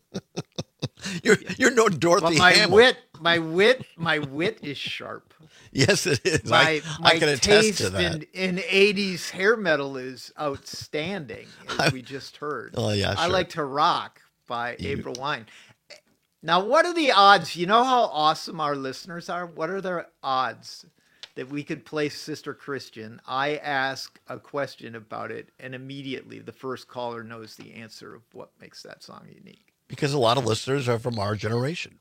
you're no Dorothy Hamill. My wit is sharp. Yes, it is. My I can attest to that. In 80s hair metal is outstanding, as we just heard. Oh yeah, sure. I like to rock by April Wine. Now, what are the odds? You know how awesome our listeners are? What are their odds that we could play Sister Christian? I ask a question about it, and immediately the first caller knows the answer of what makes that song unique. Because a lot of listeners are from our generation.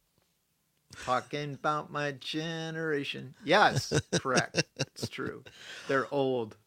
Talking about my generation. Yes, correct. It's true. They're old.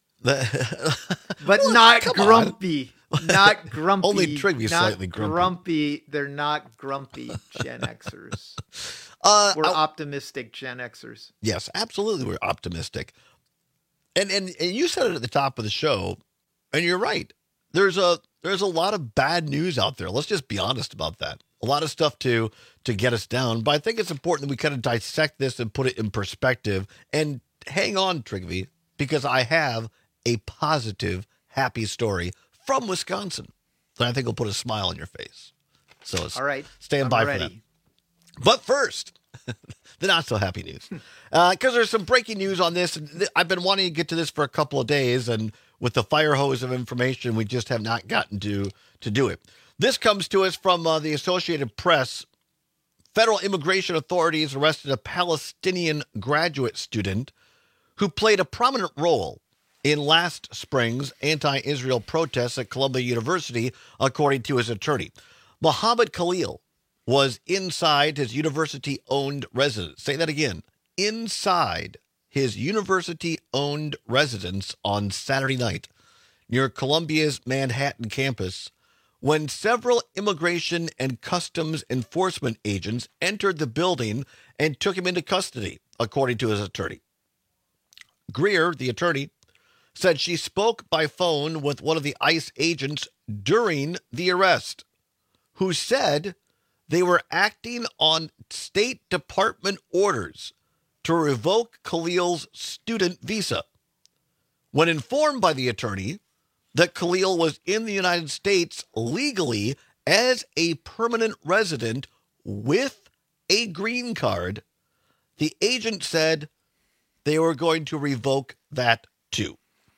But not grumpy. Not grumpy. Only Trygve slightly grumpy. They're not grumpy Gen Xers. We're optimistic Gen Xers. Yes, absolutely. We're optimistic. And you said it at the top of the show, and you're right. There's a lot of bad news out there. Let's just be honest about that. A lot of stuff to get us down. But I think it's important that we kind of dissect this and put it in perspective. And hang on, Trygve, because I have a positive, happy story from Wisconsin that I think will put a smile on your face. So all right, stand by for that. But first, the not so happy news, because there's some breaking news on this. I've been wanting to get to this for a couple of days, and with the fire hose of information, we just have not gotten to do it. This comes to us from the Associated Press. Federal immigration authorities arrested a Palestinian graduate student who played a prominent role in last spring's anti-Israel protests at Columbia University, according to his attorney. Mohammed Khalil was inside his university-owned residence. Say that again. Inside his university-owned residence on Saturday night near Columbia's Manhattan campus when several immigration and customs enforcement agents entered the building and took him into custody, according to his attorney. Greer, the attorney, said she spoke by phone with one of the ICE agents during the arrest, who said they were acting on State Department orders to revoke Khalil's student visa. When informed by the attorney that Khalil was in the United States legally as a permanent resident with a green card, the agent said they were going to revoke that too.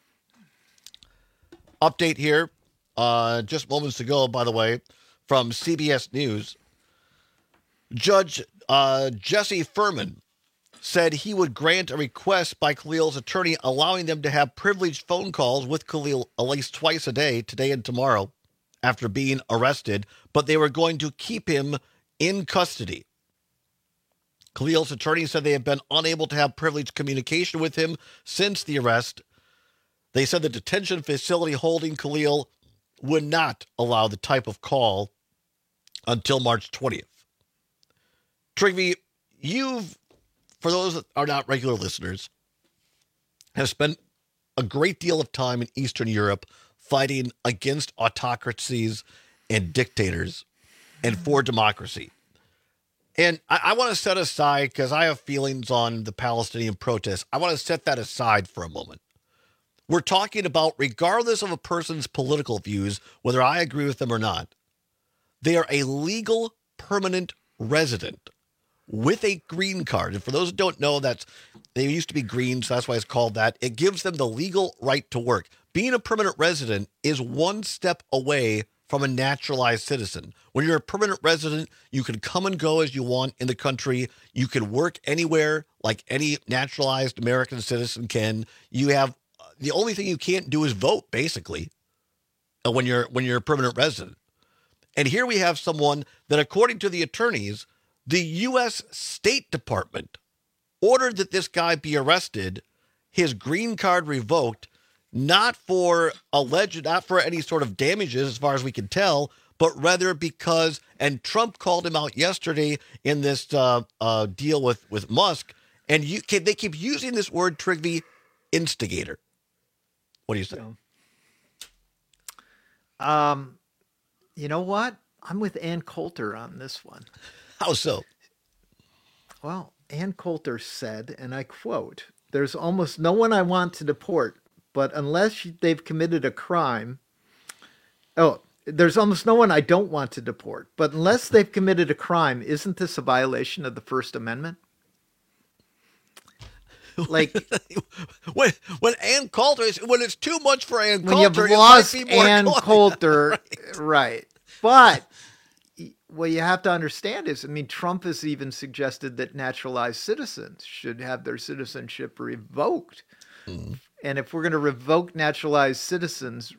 Update here, just moments ago, by the way, from CBS News. Judge Jesse Furman said he would grant a request by Khalil's attorney allowing them to have privileged phone calls with Khalil at least twice a day, today and tomorrow, after being arrested, but they were going to keep him in custody. Khalil's attorney said they have been unable to have privileged communication with him since the arrest. They said the detention facility holding Khalil would not allow the type of call until March 20th. Trygve, you've, for those that are not regular listeners, have spent a great deal of time in Eastern Europe fighting against autocracies and dictators and for democracy. And I want to set aside, because I have feelings on the Palestinian protests, I want to set that aside for a moment. We're talking about, regardless of a person's political views, whether I agree with them or not, they are a legal permanent resident with a green card. And for those who don't know, they used to be green, so that's why it's called that. It gives them the legal right to work. Being a permanent resident is one step away from a naturalized citizen. When you're a permanent resident, you can come and go as you want in the country. You can work anywhere like any naturalized American citizen can. You have the only thing you can't do is vote, basically, when you're a permanent resident. And here we have someone that, according to the attorneys, the U.S. State Department ordered that this guy be arrested, his green card revoked, not for any sort of damages as far as we can tell, but rather because, and Trump called him out yesterday in this deal with Musk, and they keep using this word, Trigby, instigator. What do you say? You know what? I'm with Ann Coulter on this one. How so? Well, Ann Coulter said, and I quote, "There's almost no one I want to deport, but unless they've committed a crime, there's almost no one I don't want to deport, but unless they've committed a crime, isn't this a violation of the First Amendment?" Like when Ann Coulter when it's too much for Ann when Coulter, you've lost it might be more Ann Coulter, right? But what you have to understand is, Trump has even suggested that naturalized citizens should have their citizenship revoked. Mm. And if we're going to revoke naturalized citizens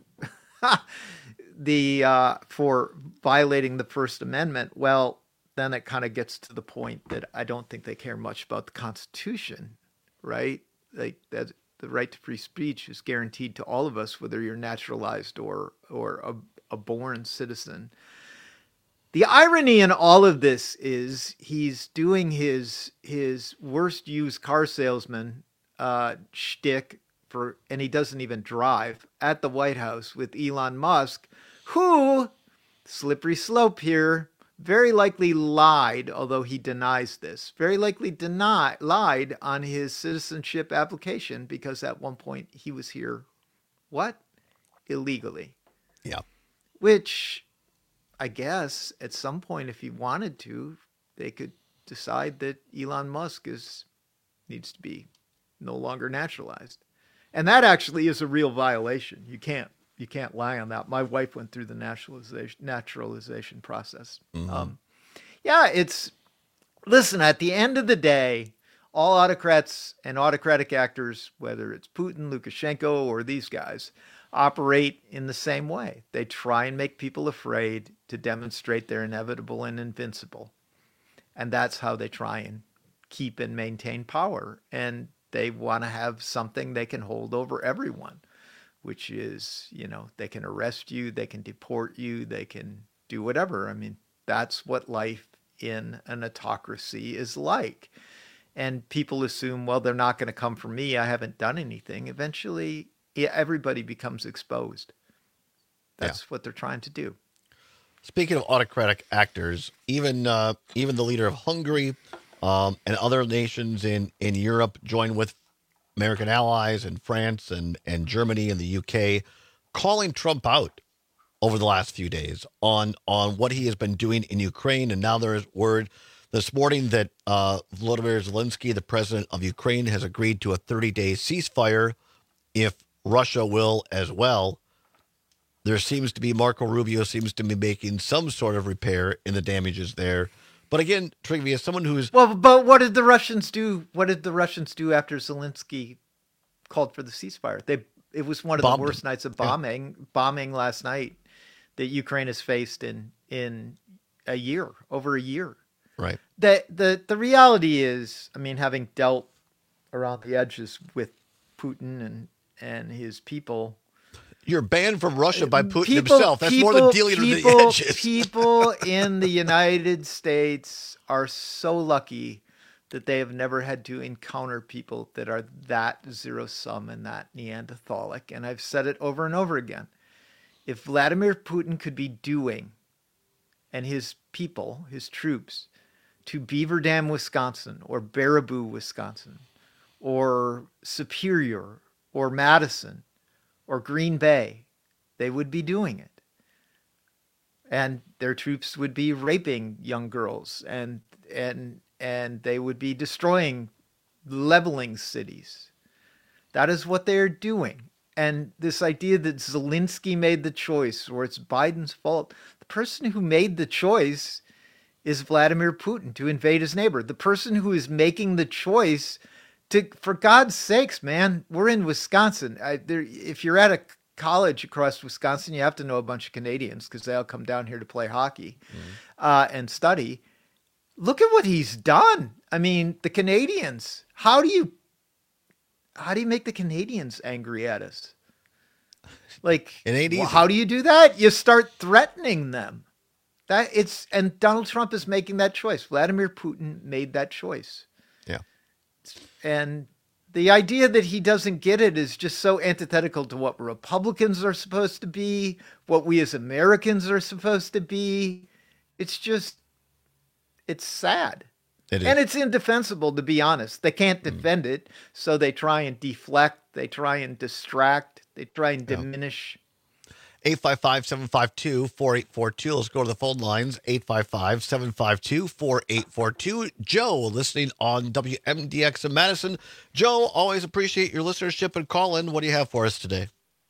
for violating the First Amendment, well, then it kind of gets to the point that I don't think they care much about the Constitution, right? Like that, the right to free speech is guaranteed to all of us, whether you're naturalized or a born citizen. The irony in all of this is he's doing his worst used car salesman shtick and he doesn't even drive at the White House with Elon Musk, who, slippery slope here, very likely lied, although he denies this, very likely lied on his citizenship application because at one point he was here, illegally. Yeah. Which, I guess, at some point, if he wanted to, they could decide that Elon Musk needs to be no longer naturalized. And that actually is a real violation. You can't lie on that. My wife went through the naturalization process. Mm-hmm. Listen, at the end of the day, all autocrats and autocratic actors, whether it's Putin, Lukashenko, or these guys, operate in the same way. They try and make people afraid to demonstrate they're inevitable and invincible. And that's how they try and keep and maintain power. And they want to have something they can hold over everyone, which is, they can arrest you, they can deport you, they can do whatever. That's what life in an autocracy is like. And people assume, well, they're not going to come for me. I haven't done anything. Eventually, everybody becomes exposed. That's what they're trying to do. Speaking of autocratic actors, even the leader of Hungary and other nations in Europe join with American allies in France and Germany and the UK, calling Trump out over the last few days on what he has been doing in Ukraine. And now there is word this morning that Volodymyr Zelensky, the president of Ukraine, has agreed to a 30-day ceasefire if Russia will as well. There seems to be, Marco Rubio seems to be making some sort of repair in the damages there. But again, Trigby, as someone who's... Well, but what did the Russians do? What did the Russians do after Zelensky called for the ceasefire? It was one of the worst nights of bombing last night that Ukraine has faced in over a year. Right. The reality is, having dealt around the edges with Putin and his people... You're banned from Russia by Putin himself. That's more than dealing with the edges. People in the United States are so lucky that they have never had to encounter people that are that zero-sum and that Neanderthalic. And I've said it over and over again. If Vladimir Putin could be doing, and his people, his troops, to Beaver Dam, Wisconsin, or Baraboo, Wisconsin, or Superior, or Madison, or Green Bay, they would be doing it. And their troops would be raping young girls and and they would be destroying, leveling cities. That is what they're doing. And this idea that Zelensky made the choice or it's Biden's fault, the person who made the choice is Vladimir Putin to invade his neighbor. The person who is making the choice to, for God's sakes, man, we're in Wisconsin. If you're at a college across Wisconsin, you have to know a bunch of Canadians because they all come down here to play hockey and study. Look at what he's done. I mean, the Canadians, how do you make the Canadians angry at us? Like, it ain't easy. How do you do that? You start threatening them. And Donald Trump is making that choice. Vladimir Putin made that choice. Yeah. And the idea that he doesn't get it is just so antithetical to what Republicans are supposed to be, what we as Americans are supposed to be. It's sad. And it's indefensible, to be honest. They can't defend it, so they try and deflect, they try and distract, they try and diminish. 855-752-4842. Let's go to the phone lines. 855-752-4842. Joe, listening on WMDX in Madison. Joe, always appreciate your listenership and call in. What do you have for us today?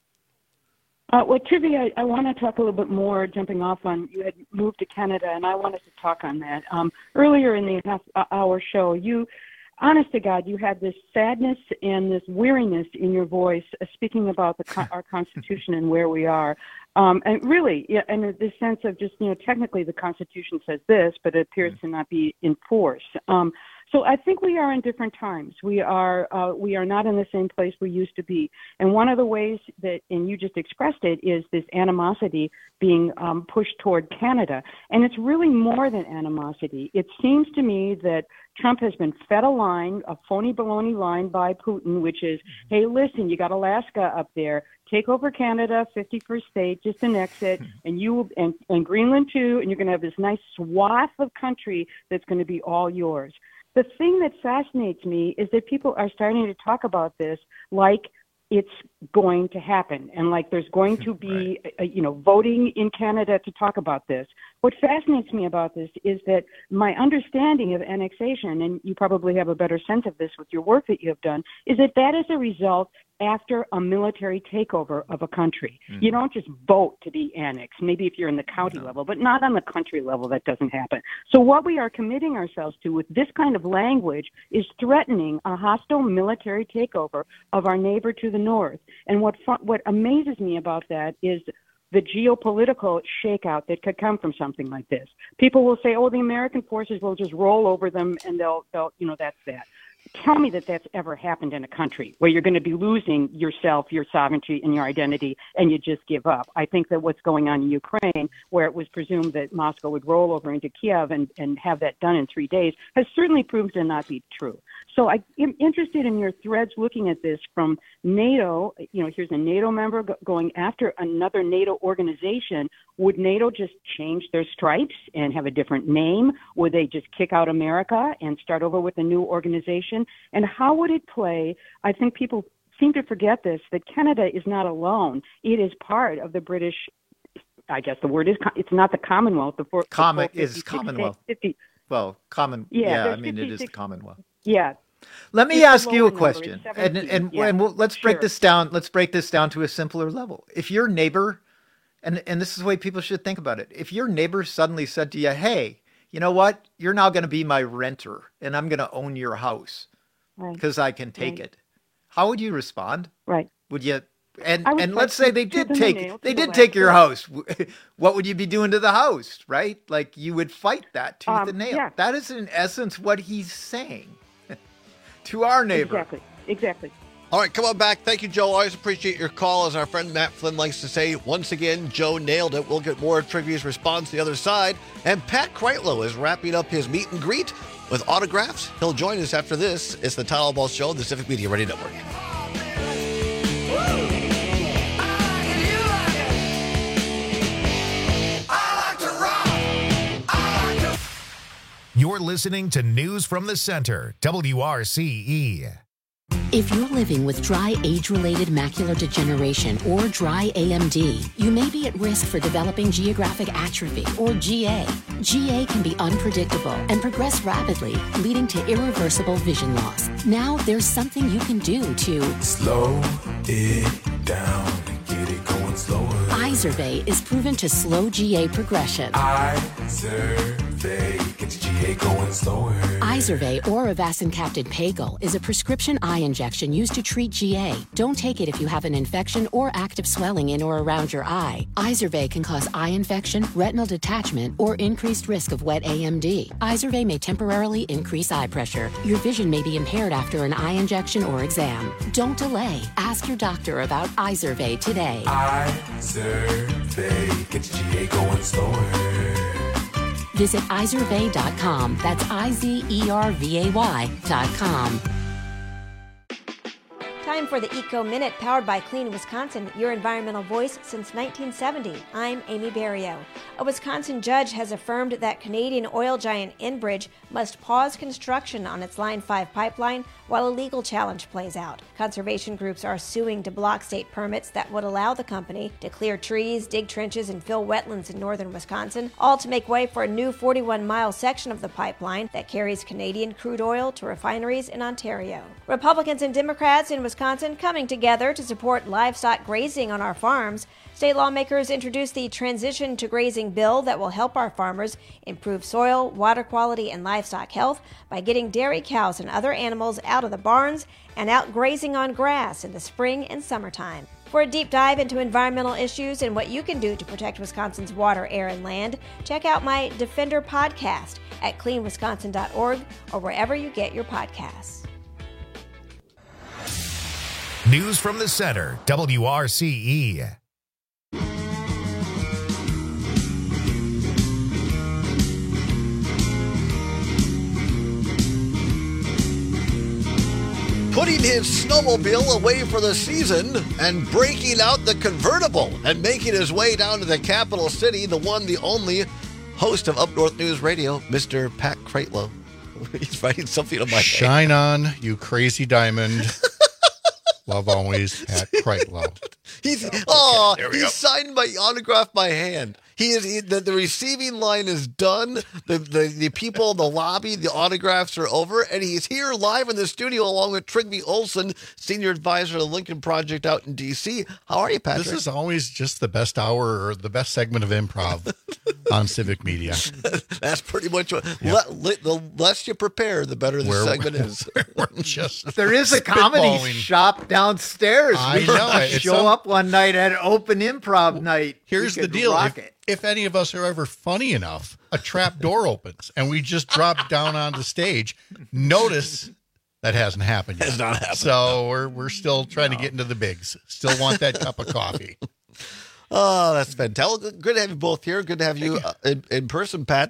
Well, Trivia, I want to talk a little bit more, jumping off on, you had moved to Canada, and I wanted to talk on that. Earlier in the half-hour show, honest to God, you had this sadness and this weariness in your voice, speaking about our Constitution and where we are. And really, and this sense of just, technically the Constitution says this, but it appears to not be enforced. So I think we are in different times. We are not in the same place we used to be. And one of the ways that, and you just expressed it, is this animosity being pushed toward Canada. And it's really more than animosity. It seems to me that Trump has been fed a phony baloney line by Putin, which is, hey, listen, you got Alaska up there. Take over Canada, 51st state, just annex it, and and Greenland too, and you're going to have this nice swath of country that's going to be all yours. The thing that fascinates me is that people are starting to talk about this like it's going to happen and like there's going to be, voting in Canada to talk about this. What fascinates me about this is that my understanding of annexation, and you probably have a better sense of this with your work that you have done, is that is a result after a military takeover of a country. You don't just vote to be annexed, maybe if you're in the county level, but not on the country level. That doesn't happen. So what we are committing ourselves to with this kind of language is threatening a hostile military takeover of our neighbor to the north. And what amazes me about that is the geopolitical shakeout that could come from something like this. People will say, oh, the American forces will just roll over them and they'll that's that. Tell me that that's ever happened in a country where you're going to be losing yourself, your sovereignty, and your identity, and you just give up. I think that what's going on in Ukraine, where it was presumed that Moscow would roll over into Kiev and have that done in 3 days, has certainly proved to not be true. So I'm interested in your threads looking at this from NATO. Here's a NATO member going after another NATO organization. Would NATO just change their stripes and have a different name? Would they just kick out America and start over with a new organization? And how would it play? I think people seem to forget this, that Canada is not alone. It is part of the British, I guess the word is, it's not the Commonwealth. The is Commonwealth. 50, well, common. Yeah, I mean, it is the Commonwealth. Yeah. Let me ask you a question, and let's break this down. Let's break this down to a simpler level. If your neighbor, and this is the way people should think about it, if your neighbor suddenly said to you, hey, you know what? You're now going to be my renter, and I'm going to own your house because I can take it. How would you respond? Right. Would you? And let's say they did take your house. What would you be doing to the house? Right? Like you would fight that tooth and nail. Yeah. That is in essence what he's saying to our neighbor. Exactly. All right, come on back. Thank you, Joe. Always appreciate your call. As our friend Matt Flynn likes to say, once again, Joe nailed it. We'll get more Trivia's response the other side. And Pat Kreitlow is wrapping up his meet and greet with autographs. He'll join us after this. It's the Todd Albaugh Show, the Civic Media Radio Network. You're listening to News from the Center, WRCE. If you're living with dry age-related macular degeneration or dry AMD, you may be at risk for developing geographic atrophy or GA. GA can be unpredictable and progress rapidly, leading to irreversible vision loss. Now there's something you can do to slow it down and get it going slower. Izervay is proven to slow GA progression. Izervay gets GA going slower. Izervay or avacincaptad pagel is a prescription eye injection used to treat GA. Don't take it if you have an infection or active swelling in or around your eye. Izervay can cause eye infection, retinal detachment, or increased risk of wet AMD. Izervay may temporarily increase eye pressure. Your vision may be impaired after an eye injection or exam. Don't delay. Ask your doctor about Izervay today. Izervay gets GA going slower. Visit Izervay.com. That's IZERVAY.com. Time for the Eco Minute, powered by Clean Wisconsin, your environmental voice since 1970. I'm Amy Barrio. A Wisconsin judge has affirmed that Canadian oil giant Enbridge must pause construction on its Line 5 pipeline while a legal challenge plays out. Conservation groups are suing to block state permits that would allow the company to clear trees, dig trenches, and fill wetlands in northern Wisconsin, all to make way for a new 41-mile section of the pipeline that carries Canadian crude oil to refineries in Ontario. Republicans and Democrats in Wisconsin coming together to support livestock grazing on our farms. State lawmakers introduced the Transition to Grazing bill that will help our farmers improve soil, water quality, and livestock health by getting dairy cows and other animals out of the barns and out grazing on grass in the spring and summertime. For a deep dive into environmental issues and what you can do to protect Wisconsin's water, air, and land, check out my Defender podcast at cleanwisconsin.org or wherever you get your podcasts. News from the center, WRCE. Putting his snowmobile away for the season and breaking out the convertible and making his way down to the capital city, the one, the only host of Up North News Radio, Mr. Pat Kreitlow. He's writing something on my Shine on, you crazy diamond. Love always, Pat Kreitlow. He signed my autograph by hand. The receiving line is done. The people in the lobby, the autographs are over, and he's here live in the studio along with Trygve Olsen, senior advisor to the Lincoln Project out in D.C. How are you, Patrick? This is always just the best hour or the best segment of improv on Civic Media. That's pretty much what. Yep. The less you prepare, the better the segment is. There is a comedy shop downstairs. I know. Show up one night at open improv night. Here's the deal. If any of us are ever funny enough, a trap door opens and we just drop down on the stage. Notice that hasn't happened yet. Has not happened. So we're still trying to get into the bigs. Still want that cup of coffee. Oh, that's fantastic. Good to have you both here. Good to have you in person, Pat.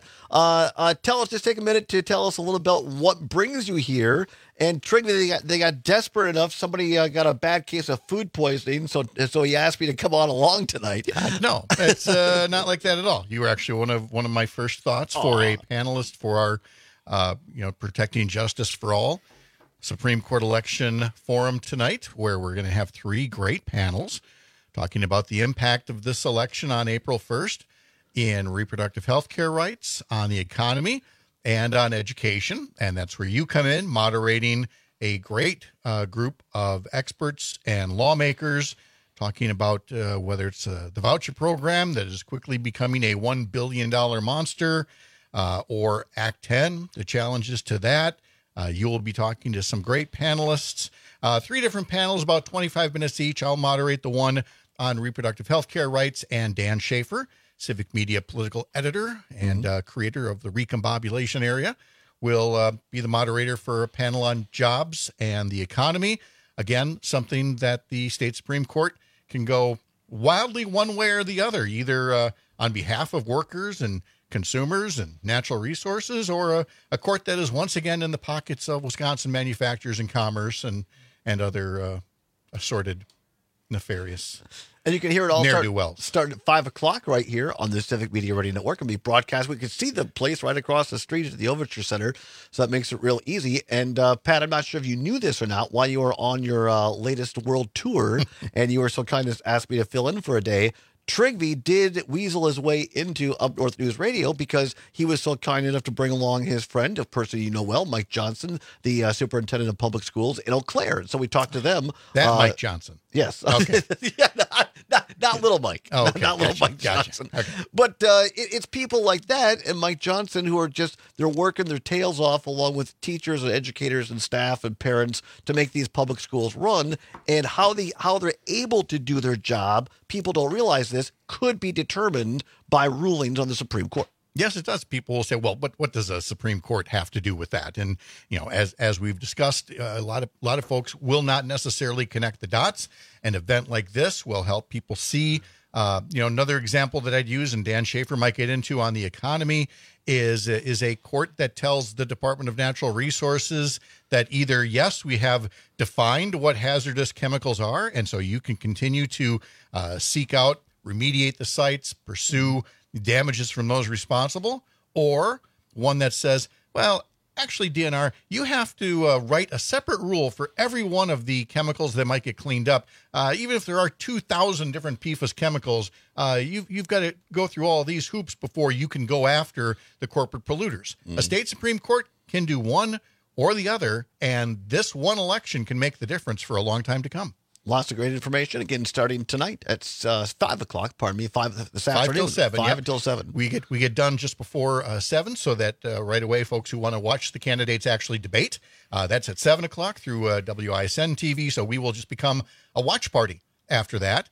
Just take a minute to tell us a little about what brings you here. And Trygve, they got desperate enough. Somebody got a bad case of food poisoning, so he asked me to come on along tonight. No, it's not like that at all. You were actually one of my first thoughts for a panelist for our, Protecting Justice for All Supreme Court election forum tonight, where we're going to have 3 great panels talking about the impact of this election on April 1st in reproductive health care rights, on the economy, and on education. And that's where you come in, moderating a great group of experts and lawmakers talking about whether it's the voucher program that is quickly becoming a $1 billion monster or Act 10, the challenges to that. You will be talking to some great panelists, 3 different panels, about 25 minutes each. I'll moderate the one on reproductive health care rights, and Dan Schaefer, Civic Media political editor and creator of the Recombobulation Area, will be the moderator for a panel on jobs and the economy. Again, something that the state Supreme Court can go wildly one way or the other, either on behalf of workers and consumers and natural resources, or a court that is once again in the pockets of Wisconsin manufacturers and commerce and other assorted nefarious. And you can hear it all Ne'er-do-wells. start at 5 o'clock right here on the Civic Media Radio Network and be broadcast. We can see the place right across the street at the Overture Center, so that makes it real easy. And Pat, I'm not sure if you knew this or not, while you were on your latest world tour and you were so kind as to ask me to fill in for a day, Trigby did weasel his way into Up North News Radio because he was so kind enough to bring along his friend, a person you know well, Mike Johnson, the superintendent of public schools in Eau Claire. So we talked to them. Mike Johnson. Yes. Okay. Yeah, not little Mike. Oh, okay. Not little Mike Gotcha. Johnson. Okay. But it's people like that and Mike Johnson who are they're working their tails off along with teachers and educators and staff and parents to make these public schools run. And how they're able to do their job, people don't realize this, could be determined by rulings on the Supreme Court. Yes, it does. People will say, well, but what does a Supreme Court have to do with that? And, as we've discussed, a lot of folks will not necessarily connect the dots. An event like this will help people see, another example that I'd use, and Dan Schaefer might get into on the economy, is a court that tells the Department of Natural Resources that either, yes, we have defined what hazardous chemicals are, and so you can continue to seek out, remediate the sites, pursue damages from those responsible, or one that says, well, actually, DNR, you have to write a separate rule for every one of the chemicals that might get cleaned up. Even if there are 2,000 different PFAS chemicals, you've got to go through all these hoops before you can go after the corporate polluters. A state Supreme Court can do one or the other, and this one election can make the difference for a long time to come. Lots of great information. Again, starting tonight at 5 o'clock. Pardon me, 5 this afternoon. 5 till 7. 5 yep. until 7. We get done just before 7, so that right away, folks who want to watch the candidates actually debate, that's at 7 o'clock through WISN TV. So we will just become a watch party after that.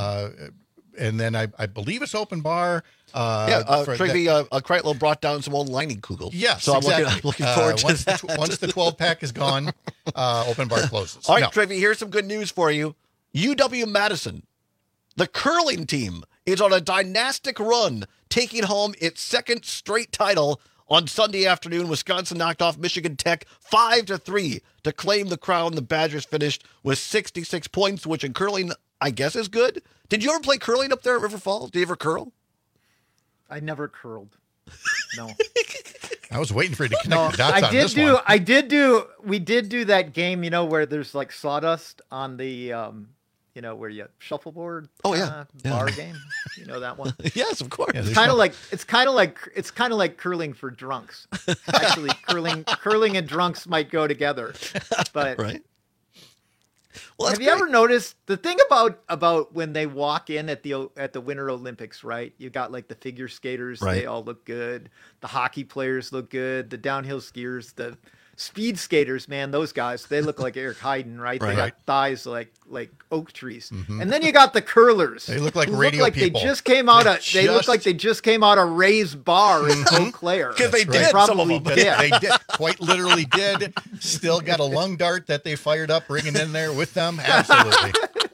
And then I believe it's open bar. Trigby Kreitlow brought down some old lining kugels. Yes, so exactly. I'm looking forward to that. Once the 12-pack is gone, open bar closes. All right, Trigby, here's some good news for you. UW-Madison, the curling team, is on a dynastic run, taking home its second straight title. On Sunday afternoon, Wisconsin knocked off Michigan Tech 5-3 to claim the crown. The Badgers finished with 66 points, which in curling, I guess, is good. Did you ever play curling up there at River Falls? Did you ever curl? I never curled. No. I was waiting for you to connect the dots on this one. We did do that game, where there's like sawdust on the, where you shuffleboard. Oh yeah. Bar game. You know that one? Yes, of course. Yeah, It's kind of like curling for drunks. Actually, curling and drunks might go together. But right. Well, have you ever noticed the thing about when they walk in at the Winter Olympics, right? You got like the figure skaters, right. They all look good. The hockey players look good. The downhill skiers, the speed skaters, man, those guys, they look like Eric Heiden, right? They got thighs like oak trees. Mm-hmm. And then you got the curlers. They look like radio people. They look like they just came out of Ray's bar in Eau Claire. Because they did. Probably some of them. They did. Quite literally did. Still got a lung dart that they fired up, bringing in there with them. Absolutely.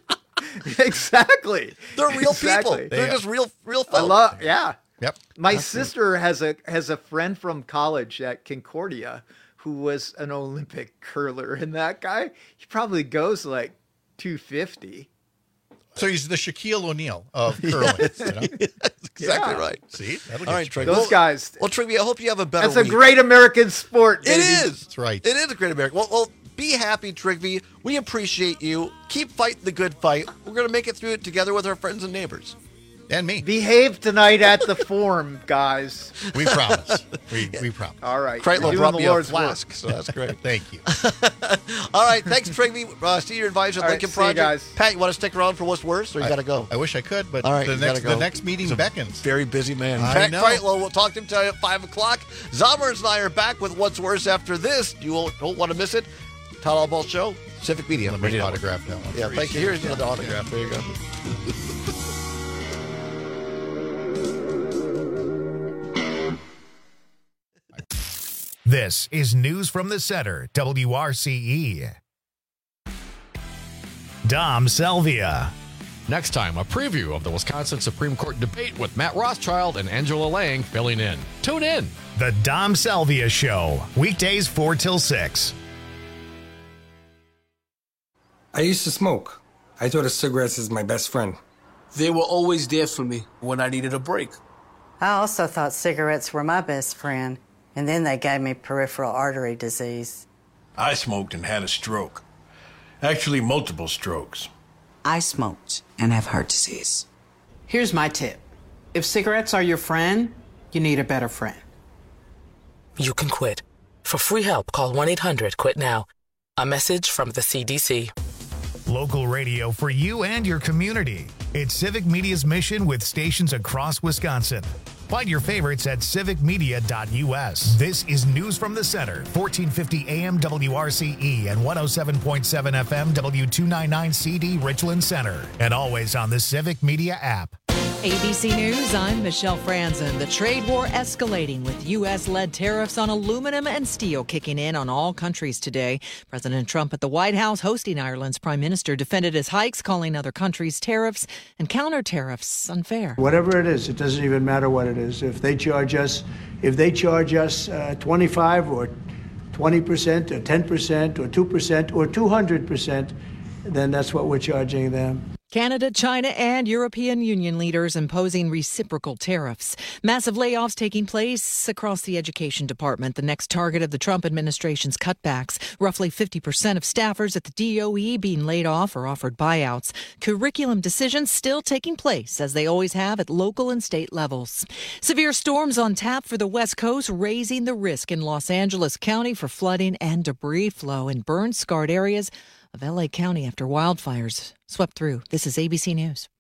Exactly. They're real people. They're just real folk. Yep. My sister has a friend from college at Concordia who was an Olympic curler, and that guy, he probably goes like 250. So he's the Shaquille O'Neal of curling. Yes. Exactly right. See? All right, Trigby. Those guys. Well, Trigby, I hope you have a better week. That's a great American sport, baby. It is. That's right. It is a great American. Well, be happy, Trigby. We appreciate you. Keep fighting the good fight. We're going to make it through it together with our friends and neighbors. And me. Behave tonight at the Forum, guys. We promise. We promise. All right. Kreitlow brought me a flask, so that's great. Thank you. All right. Thanks, Trigby, Senior Advisor at Lincoln Project. Guys. Pat, you want to stick around for what's worse, or you got to go? I wish I could, but all right, the next meeting beckons. Very busy man. Pat Kreitlow, we'll talk to him tonight at 5 o'clock. Zommers and I are back with What's Worse after this. You don't want to miss it. Todd Albaugh Show, Civic Media. Let me autograph that one. Yeah, thank you. Here's another autograph. There you go. This is News from the Center, WRCE. Dom Salvia. Next time, a preview of the Wisconsin Supreme Court debate with Matt Rothschild and Angela Lang filling in. Tune in. The Dom Salvia Show, weekdays 4 till 6. I used to smoke. I thought of cigarettes as my best friend. They were always there for me when I needed a break. I also thought cigarettes were my best friend, and then they gave me peripheral artery disease. I smoked and had a stroke. Actually, multiple strokes. I smoked and have heart disease. Here's my tip. If cigarettes are your friend, you need a better friend. You can quit. For free help, call 1-800-QUIT-NOW. A message from the CDC. Local radio for you and your community. It's Civic Media's mission with stations across Wisconsin. Find your favorites at civicmedia.us. This is News from the Center, 1450 AM WRCE and 107.7 FM W299CD Richland Center. And always on the Civic Media app. ABC News, I'm Michelle Franzen. The trade war escalating with U.S.-led tariffs on aluminum and steel kicking in on all countries today. President Trump at the White House hosting Ireland's prime minister defended his hikes, calling other countries' tariffs and counter-tariffs unfair. Whatever it is, it doesn't even matter what it is. If they charge us 25 or 20% or 10% or 2% or 200%, then that's what we're charging them. Canada, China, and European Union leaders imposing reciprocal tariffs. Massive layoffs taking place across the education department, the next target of the Trump administration's cutbacks. Roughly 50% of staffers at the DOE being laid off or offered buyouts. Curriculum decisions still taking place, as they always have at local and state levels. Severe storms on tap for the West Coast, raising the risk in Los Angeles County for flooding and debris flow in burn-scarred areas of L.A. County after wildfires swept through. This is ABC News.